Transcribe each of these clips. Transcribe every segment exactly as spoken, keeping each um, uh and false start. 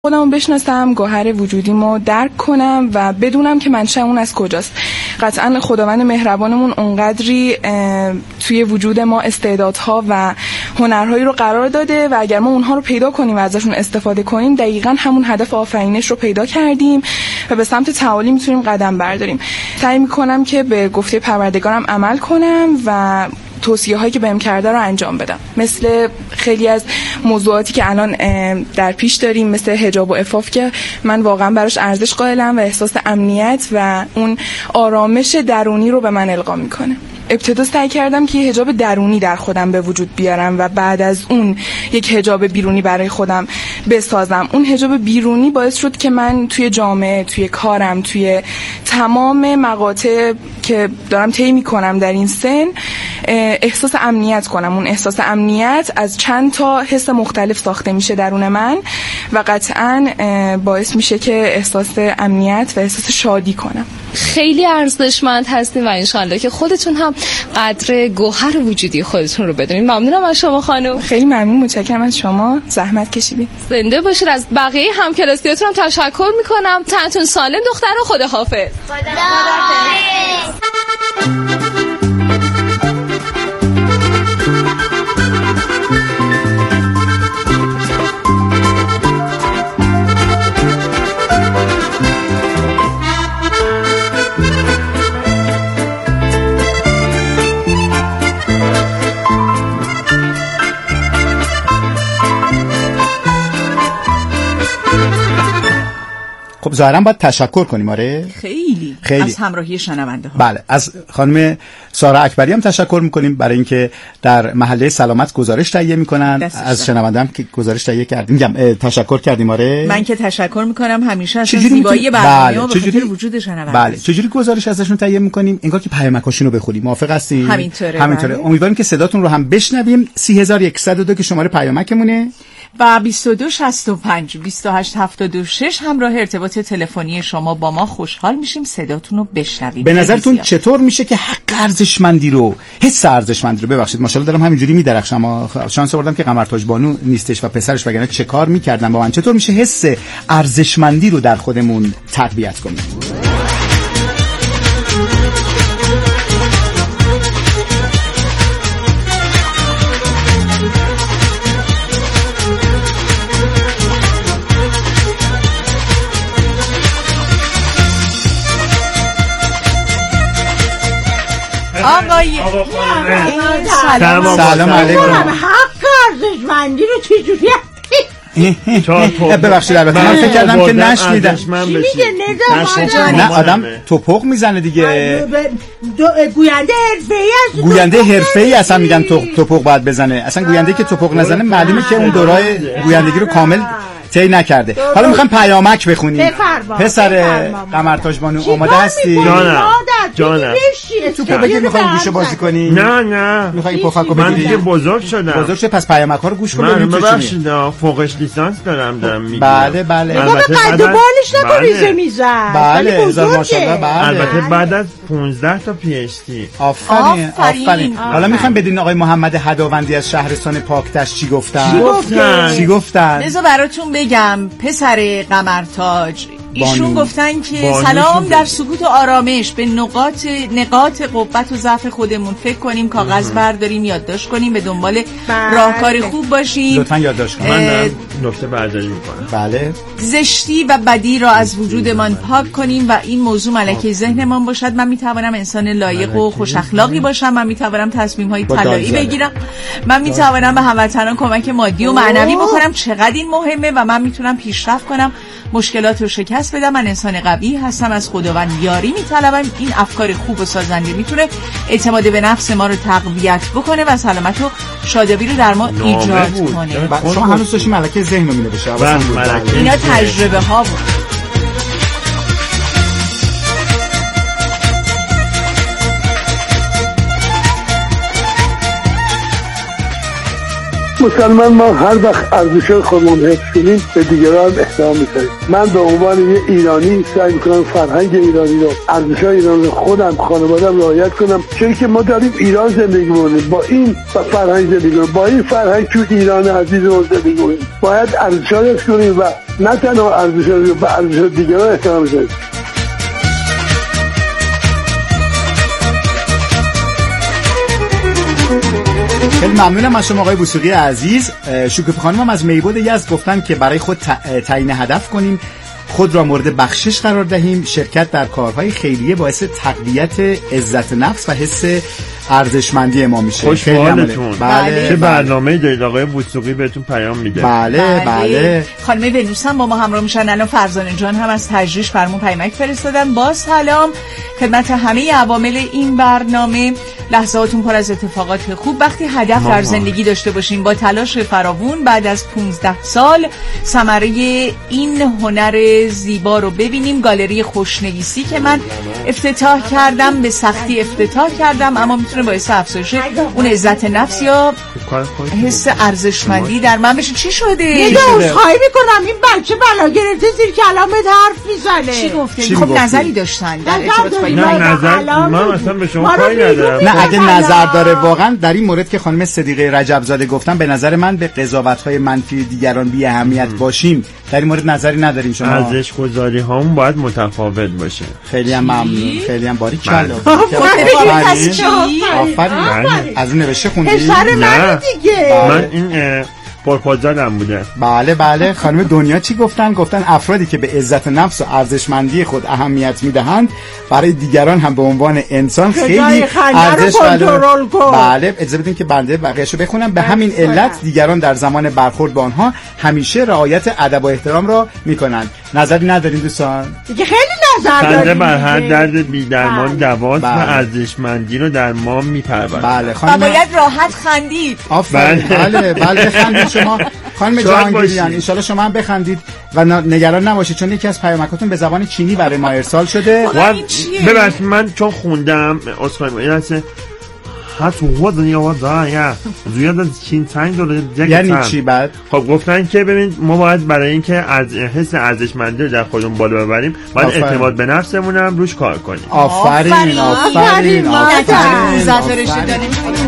خودمو بشناسم، گوهر وجودیمو درک کنم و بدونم که منشأ اون از کجاست. قطعاً خداوند مهربانمون اونقدری توی وجود ما استعدادها و هنرهایی رو قرار داده و اگر ما اونها رو پیدا کنیم و ازشون استفاده کنیم دقیقاً همون هدف آفرینش رو پیدا کردیم و به سمت تعالی میتونیم قدم برداریم. سعی میکنم که به گفته پروردگارم عمل کنم و توصیه هایی که بهم کرده رو انجام بدم. مثل خیلی از موضوعاتی که الان در پیش داریم، مثل حجاب و عفاف که من واقعا براش ارزش قائلم و احساس امنیت و اون آرامش درونی رو به من القا میکنه. ابتدا سعی کردم که یه حجاب درونی در خودم به وجود بیارم و بعد از اون یک حجاب بیرونی برای خودم بسازم. اون حجاب بیرونی باعث شد که من توی جامعه، توی کارم، توی تمام مقاطع که دارم طی می‌کنم در این سن احساس امنیت کنم. اون احساس امنیت از چند تا حس مختلف ساخته میشه درون من و قطعاً باعث میشه که احساس امنیت و احساس شادی کنم. خیلی ارزشمند هستین و انشالله که خودتون هم قدر گوهر وجودی خودتون رو بدونین. ممنونم از شما خانم. خیلی ممنون، متشکرم از شما، زحمت کشیدید. زنده باشید. از بقیه همکلاسیاتون هم تشکر میکنم. تنتون سالم دختر و خداحافظ. خداحافظ. خب ظاهرا باید تشکر کنیم. آره خیلی. خیلی از همراهی شنونده ها. بله، از خانم سارا اکبری هم تشکر میکنیم برای اینکه در محله سلامت گزارش تهیه میکنن. از شنونده هم که گزارش تهیه کردیم میگم تشکر کردیم. آره من که تشکر میکنم همیشه از زیبایی برنامه ها به خاطر وجود شنونده. بله چجوری گزارش ازشون تهیه میکنیم؟ انگار که پیامکاشون رو بخونیم. موافق هستین؟ همینطوره. همینطوره. بله. امیدواریم که صداتون رو هم بشنویم. سی هزار و صد و دو که شماره پیامکمونه و بیست و دو شصت و پنج بیست و هشت هفتاد و شش همراه ارتباط تلفنی شما با ما. خوشحال میشیم صداتون رو بشنویم. به نظرتون چطور میشه که حق ارزشمندی رو، حس ارزشمندی رو، ببخشید ماشاءالله دارم همینجوری میدرخشم، اما شانس آوردم که قمر تاج بانو نیستش و پسرش، وگرنه چه کار میکردن با من. چطور میشه حس ارزشمندی رو در خودمون تقویت کنیم؟ آقای سلام سلام علیکم. حق ارزشمندی رو چجوری ببخشید البته من فکر کردم که نشنیدم. چی میگه؟ نه آدم توپق میزنه دیگه. گوینده حرفه‌ای است. گوینده حرفه‌ای اصلا میگن توپق باید بزنه. اصلا گوینده که توپق نزنه معلومه که اون دورای گویندگی رو کامل طی نکرده. حالا میخوام پیامک بخونیم. پسر قمر تاج بانو آماده هستی؟ جانم جانم. تو پوپک میخوای گوشه بازی کنی؟ نه نه میخوای پوفکو من دیگه بزرگ شدم. بزرگ شد پس پیامک ها رو گوش کن. من ببخشید فوقش لیسانس دارم دارم میگم. بله بله. البته قد و بالش نکریزه میزن. بله هزار ماشاءالله. بله البته بعد از پانزده تا پی اچ دی. آفرین آفرین. حالا میخوام بدین آقای محمد هداوندی از شهرستان پاکتش چی گفتن؟ چی گفتن؟ چی گفتن؟ بذار براتون بگم پسر قمر تاج ایشون گفتن که سلام، در سکوت و آرامش به نقاط نقاط قوت و ضعف خودمون فکر کنیم، کاغذ برداریم، یادداشت کنیم، به دنبال راهکار خوب باشیم. لطفاً یادداشت کنید. من نکته برداری میکنم. بله. زشتی و بدی را از وجودمان پاک کنیم و این موضوع ملکه ذهنمان باشد. من میتوانم انسان لایق و خوش اخلاقی باشم. من میتوانم تصمیم های طلایی بگیرم. من میتوانم به هموطنان کمک مادی و معنوی بکنم. چقدر این مهمه و من میتونم پیشرفت کنم، مشکلات رو شکست بدم. من انسان قوی هستم، از خداوند یاری میطلبم. این افکار خوب و سازنده میتونه اعتماد به نفس ما رو تقویت بکنه و سلامت و شادابی رو در ما ایجاد کنه. شما هنوز داشتی ملکه ذهن رو مینوشته. اینا تجربه ها بود. مسلمان ما هر وقت ارزش خودمون حفظ کنیم به دیگران احترام می‌ذاریم. من به عنوان یه ایرانی سعی می‌کنم فرهنگ ایرانی رو، ارزش‌های ایرانی رو خودم، خانواده‌ام رعایت کنم، چون که ما داریم ایران زندگی می‌کنیم، با این فرهنگ زندگی می‌کنیم، با این فرهنگ تو ایران عزیز رو زندگی می‌کنیم. باید ارزش‌ها رو حفظ کنیم و نه تنها ارزش‌ها رو، به ارزش دیگران احترام بذاریم. خیلی ممنونم از شما آقای وثوقی عزیز. شکوفه خانم هم از میبود یزد گفتن که برای خود تعیین هدف کنیم، خود را مورد بخشش قرار دهیم، شرکت در کارهای خیریه باعث تقویت عزت نفس و حس ارزشمندی ما میشه. خوشحالتون. بله. چه برنامه‌ای دارید آقای وثوقی بهتون پیام میده. بله بله, بله. خانم ونوس هم با ما همراه میشن. الان فرزانه جان هم از تجریش فرمون پیامک فرستادن. با سلام خدمت همه عوامل این برنامه. لحظاتون پر از اتفاقات خوب. وقتی هدف در زندگی داشته باشیم با تلاش فراوون، بعد از پانزده سال ثمره این هنر زیبا رو ببینیم. گالری خوشنویسی که من افتتاح کردم، به سختی افتتاح کردم، اما میتونه باعث افزایش اون عزت نفس یا حس ارزشمندی در من بشه. چی شده؟ یه عذرخواهی میکنم، این بچه بلا گرفته زیر کلامت حرف میزنه. چی گفته؟ خب نظری داشتن در ارتباط با این؟ نه نظر من اصلا به شما کاری ندارم. نه اگه نظر داره واقعا در این مورد که خانم صدیقه رجبزاده گفتن، به نظر من به قضاوت‌های منفی دیگران بی اهمیت باشیم، در این مورد نظری نداریم. شما ارزش گذاری هامون باید متفاوت باشه. خیلی هم ممنون، خیلی هم باریکلا. آفرین. از اون نوشته خوندی؟ پسر من دیگه. من این پرپوزالم بوده. بله بله. خانم دنیا چی گفتن؟ گفتن افرادی که به عزت نفس و ارزشمندی خود اهمیت میدهند برای دیگران هم به عنوان انسان خیلی ارزش کنترل کن. بله اجازه بدین که بنده بقیه‌شو بخونم. به همین علت دیگران در زمان برخورد با آنها همیشه رعایت ادب و احترام را میکنند. نظری ندارین دوستان؟ دیگه خیلی نظر داریم. خنده بر هر درد بی درمان دواست و ارزشمندی رو در ما میپرورد. بله خانم. باید راحت خندید. آفرین. بله بله بخندید شما. خانم جهانگیریان ان شاءالله شما هم بخندید و نگران نباشید، چون یکی از پیامکاتون به زبان چینی برای ما ارسال شده. ببخشید من چون خوندم اسخای این هست حتی هو دنیا یا زیاد از چین تنگ داره. یعنی چی بعد؟ خب گفتن که ببین ما باید برای اینکه از حس ارزشمندی رو در خودمون بالا ببریم، باید آفرین. اعتماد به نفسمون هم روش کار کنیم. آفرین آفرین آفرین, آفرین. آفرین.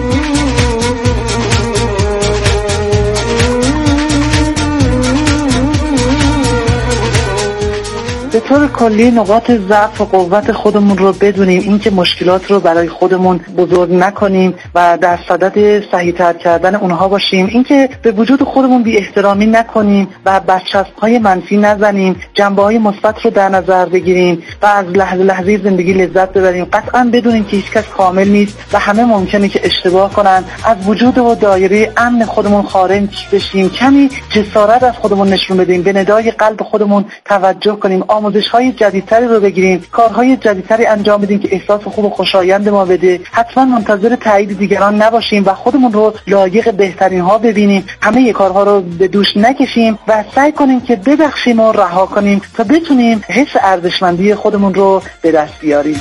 به طور کلی نقاط ضعف و قوت خودمون رو بدونیم، اینکه مشکلات رو برای خودمون بزرگ نکنیم و در صدد صحیح‌تر کردن اونها باشیم، اینکه به وجود خودمون بی احترامی نکنیم و برچسب‌های منفی نزنیم، جنبه‌های مثبت رو در نظر بگیریم و از لحظه لحظه زندگی لذت ببریم. قطعاً بدونیم که هیچکس کامل نیست و همه ممکنه که اشتباه کنن. از وجود و دایره امن خودمون خارج بشیم، کمی جسارت از خودمون نشون بدیم، به ندای قلب خودمون توجه کنیم، آموزش‌های جدیدتری رو بگیریم، کارهای جدیدتری انجام بدیم که احساس خوب و خوشایند ما بده. حتما منتظر تایید دیگران نباشیم و خودمون رو لایق بهترین ها ببینیم. همه کارها رو به دوش نکشیم و سعی کنیم که ببخشیم و رها کنیم تا بتونیم حس ارزشمندی خودمون رو به دست بیاریم.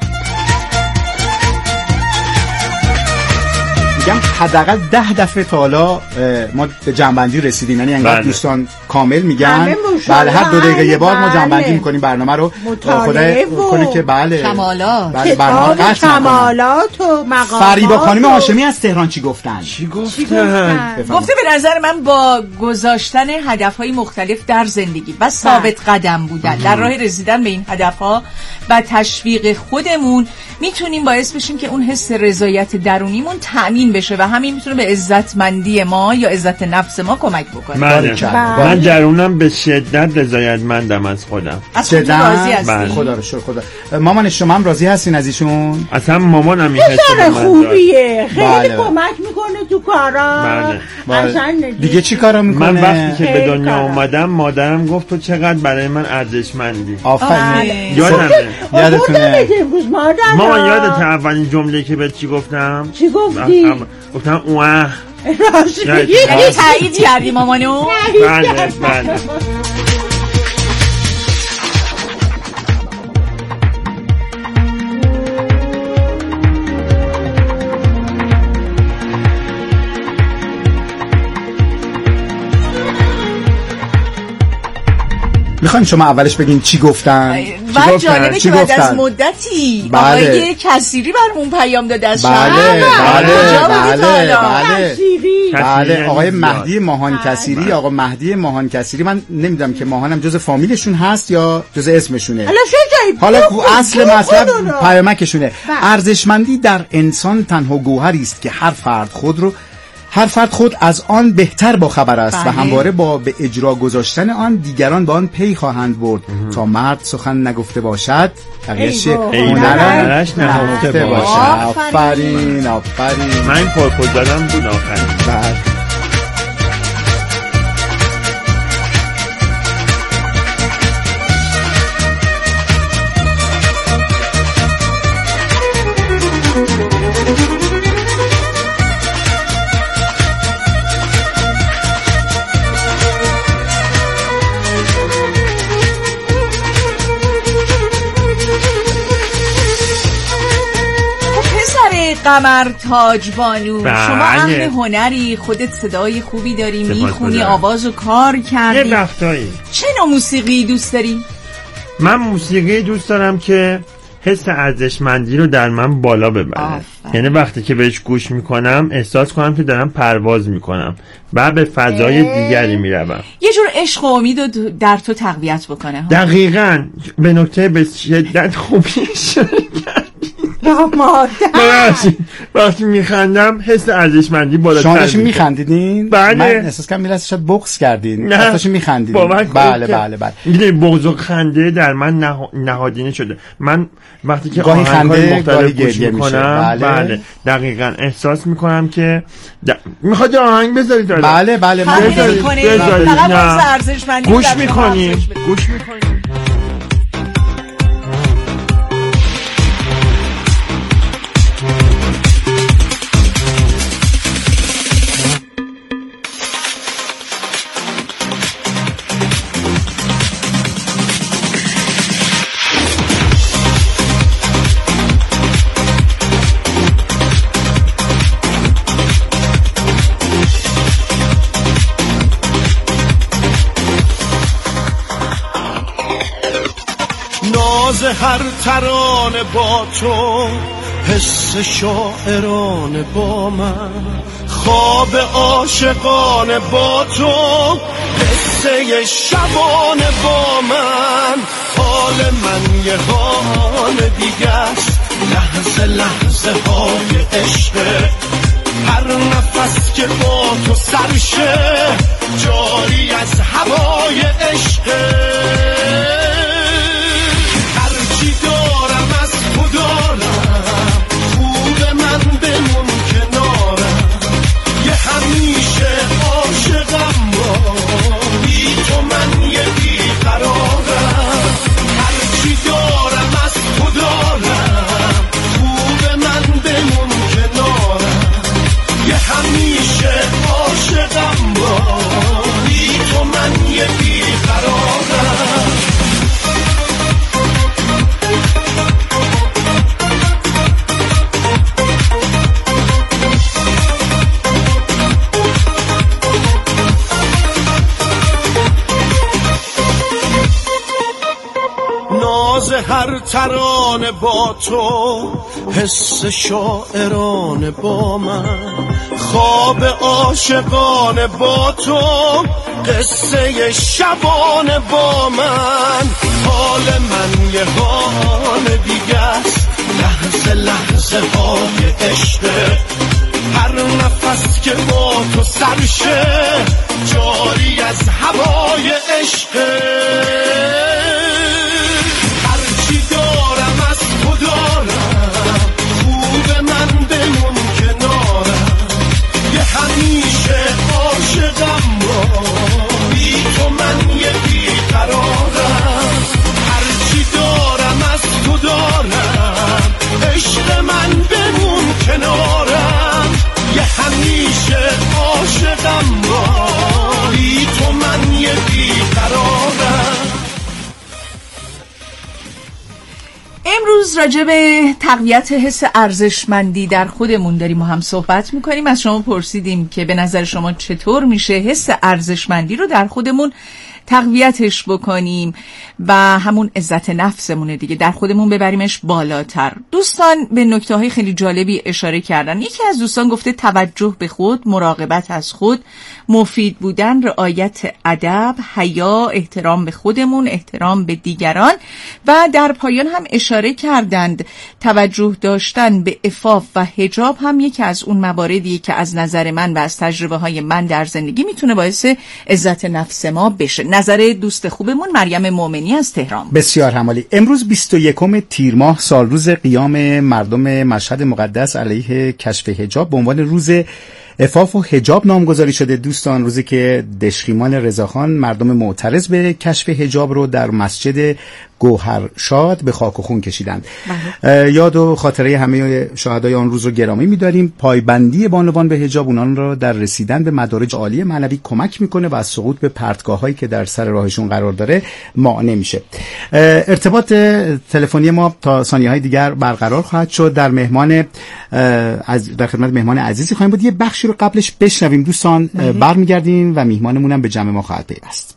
میگم حداقل ده دفعه تا حالا ما به جنبندی رسیدیم، یعنی انگار بله. دوستان کامل میگن بله هر دو دقیقه یه بار ما جنبندی میکنیم برنامه رو. خدای کنه که بله کمالات بله برنامه قشنگ کمالات و مقامات. فریبا خانم هاشمی از تهران چی گفتن؟ چی گفتن؟ گفته به نظر من با گذاشتن هدفهای مختلف در زندگی و ثابت قدم بودن در راه رسیدن به این هدفها و تشویق خودمون میتونیم باعث بشیم که اون حس رضایت درونیمون تأمین بشه و همین میتونه به عزتمندی ما یا عزت نفس ما کمک بکنه. بله. من درونم به شدت رضایتمندم از خودم. از خودت راضی هستی؟ خدا رو شکر. خدا. مامان شما هم راضی هستین از ایشون؟ اصلا مامانم این حس خوبیه، خیلی بله. کمک میکنه تو کارا. بله. بله. دیگه چی کارا میکنه؟ من وقتی که به دنیا اومدم مادرم گفت تو چقدر برای من ارزشمندی. آفرین. یادمه. یادتونه؟ مامان یادت اولین جمله که بهت چی گفتم؟ چی گفتی؟ گفتم اوه. یعنی تایید کردی مامانو؟ بله بله. میخواین شما اولش بگین چی گفتن؟ و جالبه که بعد از مدتی بله. آقای کثیری برمون پیام داده از بله بله بله بله بله آقای مهدی ماهان کثیری. آقا مهدی ماهان کثیری، من نمیدونم که ماهانم جز فامیلشون هست یا جز اسمشونه، حالا اصل مطلب پیامکشونه. ارزشمندی در انسان تنها گوهری است که هر فرد خود رو هر فرد خود از آن بهتر با خبر است بله. و همواره با به اجرا گذاشتن آن دیگران به آن پی خواهند برد. تا مرد سخن نگفته باشد بقیه‌اش هنرش نهفته باشد. آفرین آفرین. من پرپل دادم بود آخرین. بله. قمر تاج بانو، شما اهل هنری، خودت صدای خوبی داری، میخونی، آوازو کار کردی، یه وقتایی. چه نوع موسیقی دوست داری؟ من موسیقی دوست دارم که حس ارزشمندی رو در من بالا ببره. یعنی وقتی که بهش گوش میکنم احساس کنم که دارم پرواز میکنم و به فضای دیگری میروم. یه جور عشق و امید رو در تو تقویت بکنه. دقیقاً به نکته به شدت خوبی اشاره کردی. مادر وقتی میخندم حس ارزشمندی بالاتر. شما داشتین میخندیدین؟ بله. من احساس کنم میرسه شاید بغض کردین. داشتین میخندیدین. بله بله بله. این بغض و خنده در من نه... نهادینه شده. من وقتی که گاهی خنده مختلف گوش میکنم بله. بله دقیقاً احساس میکنم که د... میخواد آهنگ بذارید. بله بله من بذارید. فقط ارزشمندی گوش میکنیم. گوش میکنیم. هر ترانه با تو، حس شاعرانه با من، خواب عاشقانه با تو، قصه شبانه با من. حال من یه حال دیگه است، لحظه لحظه های عشق، هر نفس که با تو سرشه جاری از هوای عشق. هرچی دارم از تو دارم، خوب من بمون کنارم، یه همیشه عاشقم با، بی تو من یه بیقرارم. هرچی دارم از تو دارم، خوب من بمون کنارم، یه همیشه عاشقم با، بی تو من یه بیقرارم. هر ترانه با تو، حس شاعرانه با من، خواب عاشقانه با تو، قصه شبانه با من. حال من یه حال دیگه است، لحظه لحظه های عشق، هر نفس که با تو سرشه جاری از هوای عشق. دارم از تو دارم، خوب من بمون کنارم، یه همیشه عاشقم با، بی تو من یه بیقرارم. هرچی دارم از تو دارم، عشق من بمون کنارم، یه همیشه عاشقم با، بی تو من یه بیقرارم. امروز راجع به تقویت حس ارزشمندی در خودمون داریم و هم صحبت میکنیم. از شما پرسیدیم که به نظر شما چطور میشه حس ارزشمندی رو در خودمون تقویتش بکنیم و همون عزت نفسمونه دیگه، در خودمون ببریمش بالاتر. دوستان به نکته های خیلی جالبی اشاره کردن. یکی از دوستان گفته توجه به خود، مراقبت از خود، مفید بودن، رعایت ادب، حیا، احترام به خودمون، احترام به دیگران و در پایان هم اشاره کردند توجه داشتن به عفاف و حجاب هم یکی از اون مواردیه که از نظر من و از تجربه های من در زندگی میتونه باعث عزت نفس ما بشه. نظر دوست خوبمون مریم مومنی از تهران. بسیار همالی. امروز بیست و یکم تیر ماه سال روز قیام مردم مشهد مقدس علیه کشف حجاب به عنوان روز عفاف و حجاب نامگذاری شده. دوستان، روزی که دشخیمان رضاخان مردم معترض به کشف حجاب رو در مسجد گوهرشاد به خاک و خون کشیدند. یاد و خاطره همه شهدای آن روز رو گرامی می‌داریم. پایبندی بانوان به حجاب اونان را در رسیدن به مدارج عالی معنوی کمک میکنه و از سقوط به پرتگاه‌هایی که در سر راهشون قرار داره مانع میشه. ارتباط تلفنی ما تا ثانیه‌های دیگر برقرار خواهد شد. در مهمان از در خدمت مهمان عزیزی خواهیم بود. یه بخشی رو قبلش بشنویم دوستان، برمیگردیم و میهمانمون هم به جمع ما خواهد پیوست.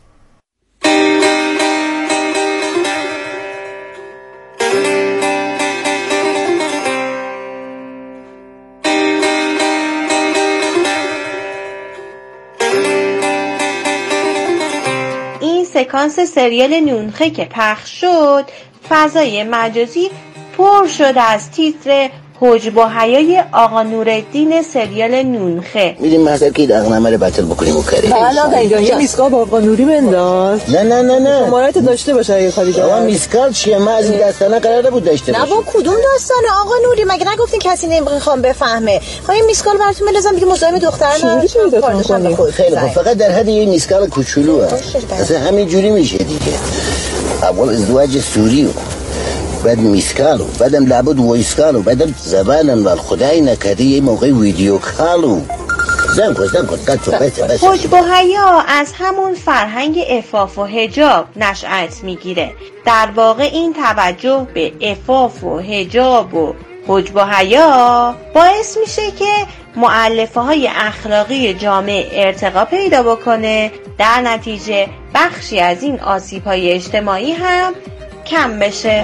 سکانس سریال نونخه که پخش شد فضای مجازی پر شد از تیتر حجب و حیای آقا نورالدین سریال نونخه. میریم محضر که دقنمه رو بطل بکنیم و کریم. بله آقا اینجا یه میسکال با آقا نوری بنداز. نه نه نه نه شمارت داشته باشه اگه خالی داره. آقا میسکال چیه؟ من از این داستانه قرار بود داشته باشم. نه با کدوم داستانه آقا نوری؟ مگه نگفتین کسی نمیخوام بفهمه؟ خب این میسکال براتون بندازم دیگه مزاحم دختر نشه. خیلی خوب، فقط در حد یه میسکال کوچولوه. اصلا همین جوری میشه دیگه. اول ازدواج سوریو، بعد میسکالو، بعدم لابد وایسکالو، بعدم زبانم وال خدای نکرده یه موقع ویدیو کالو. زن کن زن کن قطع بسه بسه. حجب و حیا از همون فرهنگ عفاف و حجاب نشأت میگیره. در واقع این توجه به عفاف و حجاب و حجب و حیا باعث میشه که مؤلفه های اخلاقی جامعه ارتقا پیدا بکنه. در نتیجه بخشی از این آسیب های اجتماعی هم کم بشه.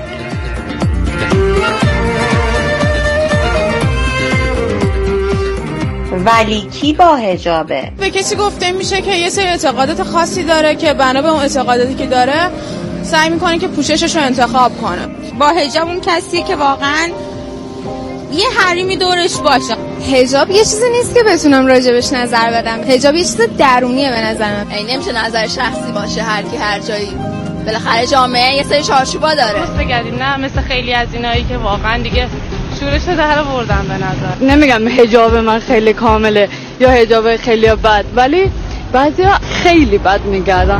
ولی کی با حجابه؟ به کسی گفته میشه که یه سری اعتقادات خاصی داره که بنا به اون اعتقاداتی که داره سعی میکنه که پوششش رو انتخاب کنه. با حجاب اون کسیه که واقعا یه حریمی دورش باشه. حجاب یه چیزی نیست که بتونم راجبش نظر بدم. حجاب یه چیز درونیه به نظر من. این نمیشه نظر شخصی باشه هر کی هر جایی. بالاخره جامعه یه سری چارچوبا داره. بگردیم نه مثل خیلی از اینایی که واقعا دیگه شورش رو در آوردن به نظر. نمیگم حجاب من خیلی کامله یا حجاب خیلی بد، ولی بعضیا خیلی بد میگردن.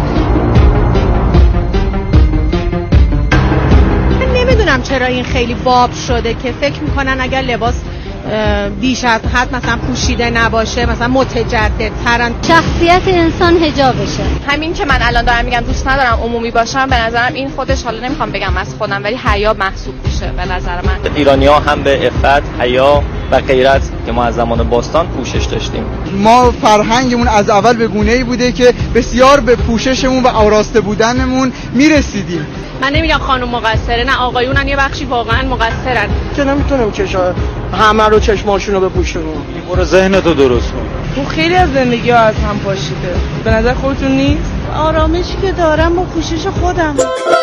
من نمیدونم چرا این خیلی باب شده که فکر میکنن اگر لباس بیش از حد مثلا پوشیده نباشه مثلا متجددترن. شخصیت انسان حجابشه. همین که من الان دارم میگم دوست ندارم عمومی باشم، به نظرم این خودش، حالا نمیخوام بگم از خودم، ولی حیا محسوب میشه به نظر من. ایرانی‌ها هم به عفت، حیا و غیرت که ما از زمان باستان پوشش داشتیم. ما فرهنگمون از اول به گونه‌ای بوده که بسیار به پوششمون و آراسته بودنمون میرسیدیم. من نمیگم خانم مقصره، نه آقایونن یه بخشی واقعا مقصرن که نمیتونم چشا همه رو چشماشونو بپوشونم. برو ذهنتو درست کن. تو خیلی از زندگی ها از هم پاشیده. به نظر خودتون نیست؟ آرامشی که دارم با پوشش خودم.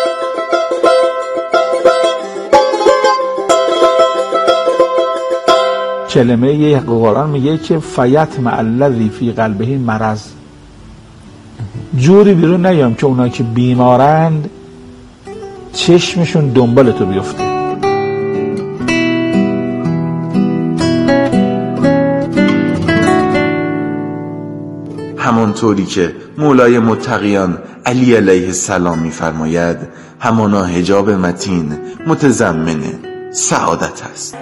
کلمه یه قرآن میگه که فیت مع الذی فی قلبه مرض. جوری بیرون نیام که اونا که بیمارند چشمشون دنبال تو بیفته. همانطوری که مولای متقیان علی علیه السلام می‌فرماید، همانا حجاب متین متضمن سعادت است.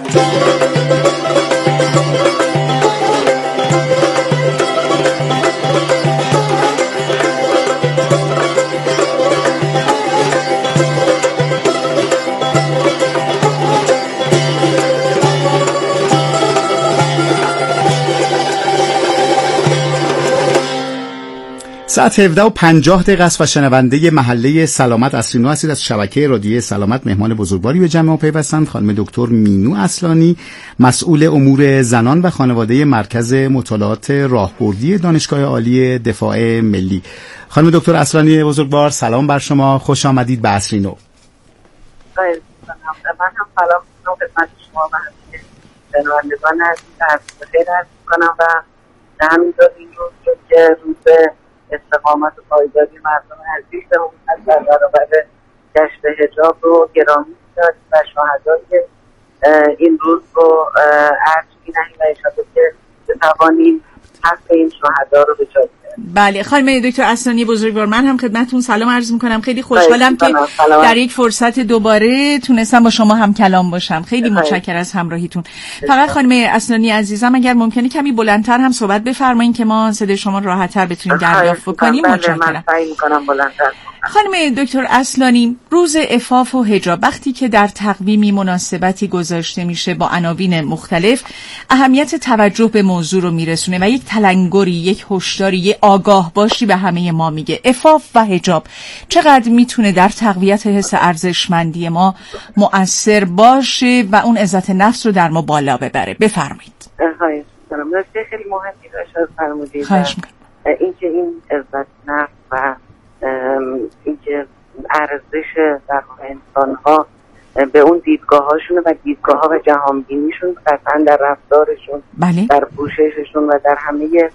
ساعت هفده و پنجاه دقیقه است و شنونده محله سلامت اصلینو هستید از شبکه رادیوی سلامت. مهمان بزرگواری به جمع ما پیوستند خانم دکتر مینو اصلانی، مسئول امور زنان و خانواده مرکز مطالعات راهبردی دانشگاه عالی دفاع ملی. خانم دکتر اصلانی بزرگوار، سلام بر شما، خوش آمدید به اصلینو. من هم سلام خدمت شما و همه شنوندگان عزیز بخیر عرض می‌کنم و همینطور این روز رو که روز استقامت و پایداری مردم عزیزمون از در برابر گشت حجاب رو گرامی داریم و شاهدای این روز رو عرض می‌نهیم و انشاءالله که بتوانیم حق این شهدا رو به جا بیاریم. بله خانم دکتر اصلانی بزرگوار، من هم خدمتتون سلام عرض میکنم. خیلی خوشحالم که در یک فرصت دوباره تونستم با شما هم کلام باشم. خیلی متشکرم از همراهیتون. فقط خانم اصلانی عزیزم اگر ممکنه کمی بلندتر هم صحبت بفرمایید که ما صدای شما راحت‌تر بتونیم دریافت بکنیم. متشکرم. خانم دکتر اصلانی، روز عفاف و حجاب وقتی که در تقویمی مناسبتی گذاشته میشه با عناوین مختلف، اهمیت توجه به موضوع رو میرسونه و یک تلنگری، یک هشداری، آگاه باشی به همه ما میگه. عفاف و حجاب چقدر میتونه در تقویت حس ارزشمندی ما مؤثر باشه و اون عزت نفس رو در ما بالا ببره؟ بفرمایید. خواهش می‌کنم. نکته خیلی مهمی داشت فرمودید. اینکه این عزت نفس و اینکه ارزش در انسان‌ها به اون دیدگاه‌هاشون و دیدگاه‌ها و جهانبینیشون قطعاً در رفتارشون، بله. در پوشششون و در همه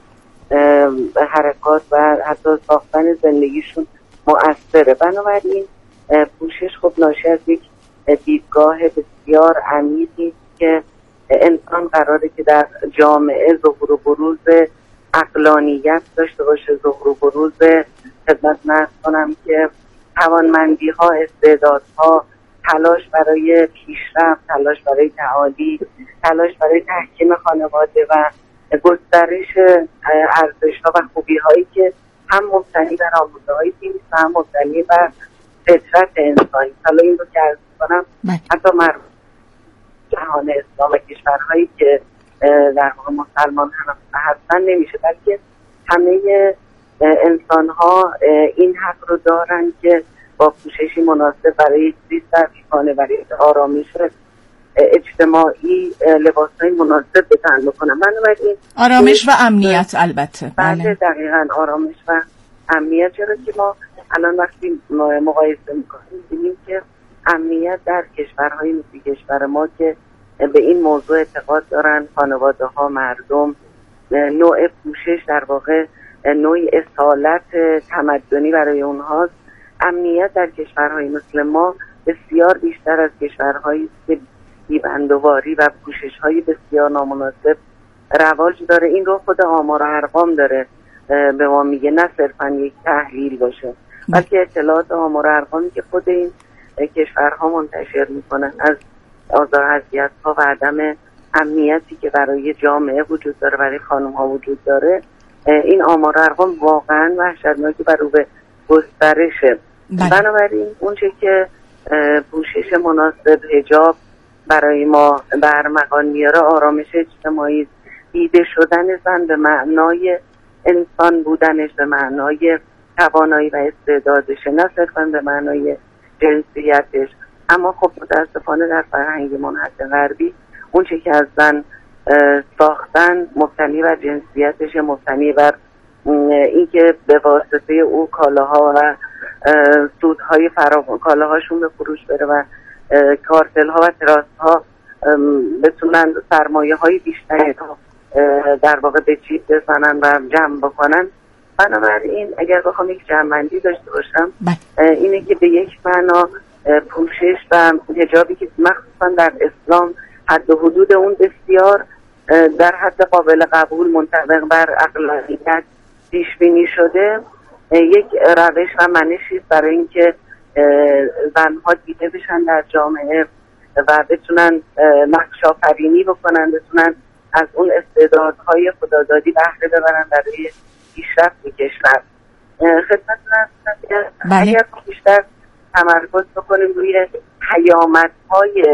حرکات و حتی ساختن زندگیشون مؤثره. بنابراین پوشش خب ناشی از یک دیدگاه بسیار عمیقی که انسان قراره که در جامعه ظهور و بروز عقلانیت داشته باشه، ظهور و بروز خدمت نرس کنم که توانمندی ها، استعدادها، تلاش برای پیشرفت، تلاش برای تعالی، تلاش برای تحکیم خانواده و گسترش ارزش‌ها و خوبی‌هایی که هم مبتنی بر آموزه‌های دینی و هم مبتنی بر فطرت انسانی. حالا این رو که عرض کنم حتی مربوط جهان اسلام و کشورهایی که در واقع مسلمان هم هستن نمیشه، بلکه همه انسان‌ها این حق رو دارن که با پوششی مناسب برای زیست در خانه، برای آرامش اجتماعی لباسهای مناسب به تن بکنم. بنابراین آرامش و امنیت البته. بله دقیقاً آرامش و امنیت، چرا که ما الان وقتی مقایسه میکنیم می‌بینیم که امنیت در کشورهای مثل کشور ما که به این موضوع اعتقاد دارن، خانواده ها، مردم، نوع پوشش در واقع نوعی اصالت تمدنی برای اونهاست. امنیت در کشورهای مثل ما بسیار بیشتر از کشورهایی که بیبندواری و پوشش‌های بسیار نامناسب رواج داره. این رو خود آمار و ارقام داره به ما میگه، نه صرفاً یک تحلیل باشه، بلکه اطلاعات آمار و ارقامی که خود این کشورها منتشر میکنن از آزار اذیت‌ها و عدم امنیتی که برای جامعه وجود داره، برای خانم‌ها وجود داره. این آمار و ارقام واقعاً وحشتناکی و رو به گسترشه. بنابراین اونچه که پوشش مناسب، حجاب برای ما برمغان میاره، آرامش اجتماعی، دیده شدن زن به معنای انسان بودنش، به معنای توانایی و استعدادش، نه صرفا به معنای جنسیتش. اما خب متاسفانه در فرهنگ منحط غربی اون چه که از زن ساختن مبتنی بر جنسیتش، مبتنی بر اینکه به واسطه او کالاها و سودهای فراوان کالاهاشون به فروش بره و کارتل ها و تراست ها بتونن سرمایه های بیشتری در واقع به جیب بزنن و جمع بکنن. بنابراین اگر بخوام یک جمع‌بندی داشته باشم اینه که به یک معنا پوشش و حجابی که مخصوصا در اسلام حد و حدود اون بسیار در حد قابل قبول منطبق بر عقلانیت پیش بینی شده، یک روش و منشی برای اینکه زنها دیده بشن در جامعه و بتونن نقش آفرینی بکنن، بتونن از اون استعدادهای خدادادی بهره ببرن برای پیشرفت کشور. خدمتتون هستم که اگر بیشتر تمرکز بکنیم روی پیامدهای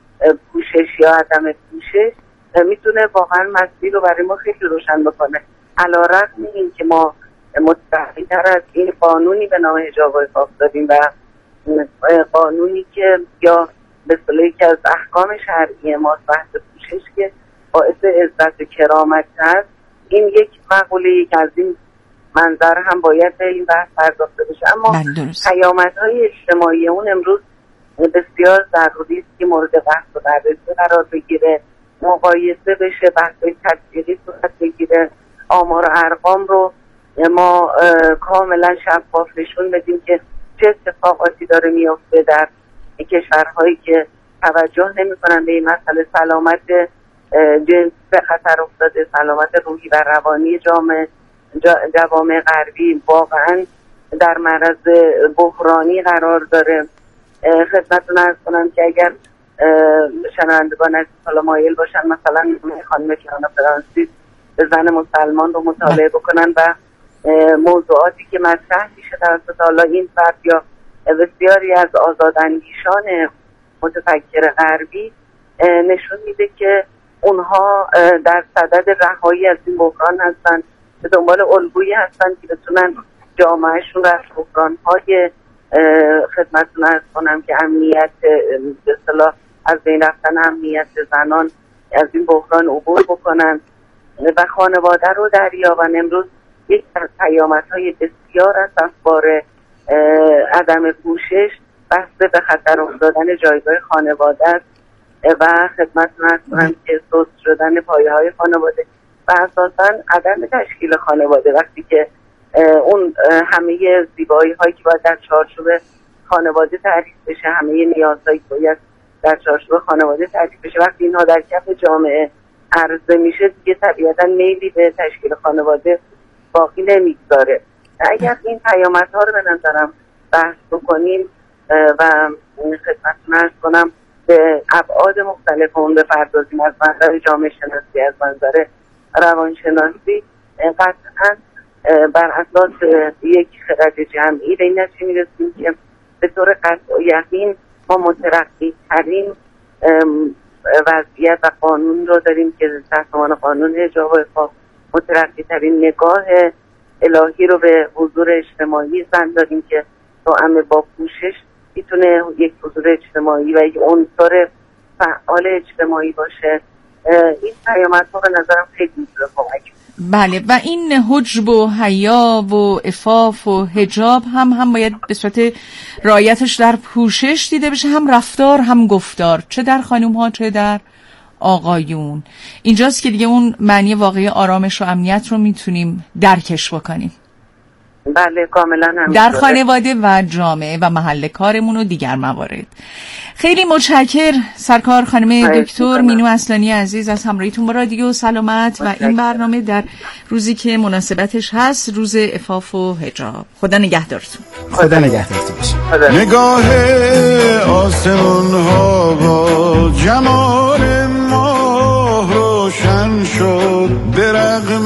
پوشش یا عدم پوشش، میتونه واقعا مسیر رو برای ما خیلی روشن بکنه. علی‌رغم این که ما متفقی‌تر از این قانونی به نام حجاب و عفاف داریم و قانونی که یا به اصطلاح یکی از احکام شرعی ما بحث پوشش که باعث عزت و کرامت هست. این یک مقوله، یک از این منظر هم باید به این بحث پرداخته بشه. اما پیامدهای اجتماعی اون امروز بسیار ضروری است که مورد بحث و بررسی قرار بگیره، مقایسه بشه، بحث‌های تطبیقی صورت بگیره، آمار و ارقام رو ما کاملا شفاف نشون بدیم که چه اتفاقاتی داره میفته در کشورهایی که توجه نمی‌کنن به این مسئله. سلامت جنسی به خطر افتاده، سلامت روحی و روانی جامعه جوامع غربی واقعا در معرض بحرانی قرار داره. خدمتتون عرض کنم که اگر شنوندگان از حالا مایل باشن مثلا خانم کیانا فرانسیس به زن مسلمان رو مطالعه بکنن و موضوعاتی که مطرح میشه توسط حالا این فرد یا بسیاری از آزاداندیشان متفکر غربی نشون میده که اونها در صدد رهایی از این بحران هستن، به دنبال الگویی هستن که بتونن جامعهشون رو از بحران‌های خدمتتون عرض کنم که امنیت به اصطلاح از بین رفتن امنیت زنان از این بحران عبور بکنن و خانواده رو دریابن. امروز یک از پیامدهای بسیار از افکار عدم پوشش بحث به خطر افتادن جایگاه خانواده است و خدمتتون عرض کنم که سوس شدن پایه‌های خانواده و اساساً عدم تشکیل خانواده. وقتی که اون همه زیبایی هایی که باید در چارچوب خانواده تعریف بشه، همه نیازهایی که باید در چارچوب خانواده تعریف بشه، وقتی اینها در کف جامعه عرضه میشه دیگه طبیعتا میلی به تشکیل خانواده باقی نمیگذاره. اگر این پیامدها رو به نظرم بحث بکنیم و خدمتتون عرض کنم به ابعاد مختلف اون بپردازیم، از منظر جامعه شناسی، از منظر روانشناسی، قطعا بر اساس یک خرد جمعی به این نتیجه میرسیم که به طور قطع و یقین ما مترقی ترین وضعیت و قانون رو داریم که تحت عنوان قانون حجاب و عفاف مترقی ترین نگاه الهی رو به حضور اجتماعی زن داریم که توأم با پوشش میتونه یک حضور اجتماعی و یک عنصر فعال اجتماعی باشه. این پیامدها به نظرم خیلی میتونه کمک. بله، و این حجب و حیا و عفاف و حجاب هم هم باید به صورت رعایتش در پوشش دیده بشه، هم رفتار هم گفتار، چه در خانم ها چه در آقایون. اینجاست که دیگه اون معنی واقعی آرامش و امنیت رو میتونیم درکش بکنیم. بله کاملا همینطوره. در خانواده و جامعه و محل کارمون و دیگر موارد. خیلی متشکر سرکار خانم دکتر مینو اصلانی عزیز از همراهیتون با رادیو سلامت و این برنامه در روزی که مناسبتش هست، روز عفاف و حجاب. خدا نگهدارتون. خدا نگهدارتون باشه. نگاه آسمون ها با جمال ماه روشن شد، به رغم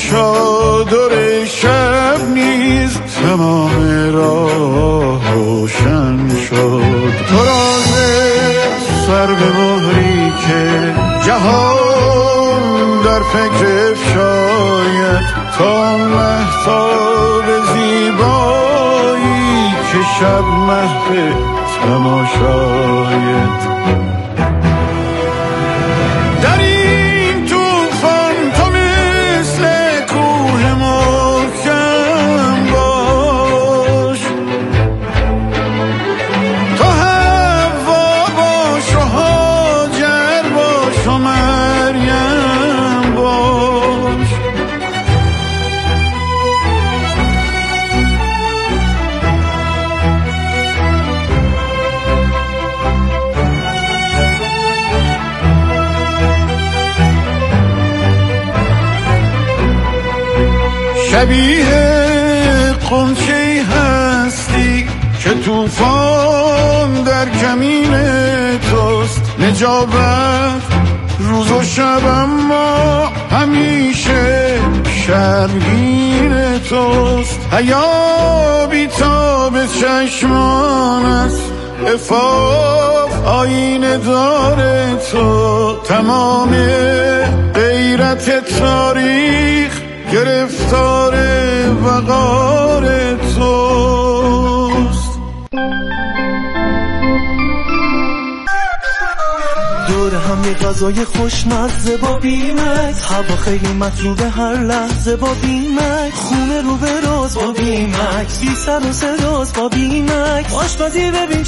چادر شب نیز تمام راه روشن شد. تو راز سر به مهری که جهان در فکر شاید، تا مهتاب زیبایی که شب مهد تماشاید. شبیه قنچه هستی که طوفان در کمین توست، نجابت روز و شب اما همیشه شرمگین توست. حیا بی‌تاب چشمان است، عفاف آینه دار تو، تمام غیرت تاریخ گرفتار وقار توست. دور هم یه غذای خوشمزه با بیمکس، هوا خیلی مطلوبه هر لحظه با بیمکس، خونه رو به راز با بیمکس، بی سر و صداست با بیمکس، آشپزی ببین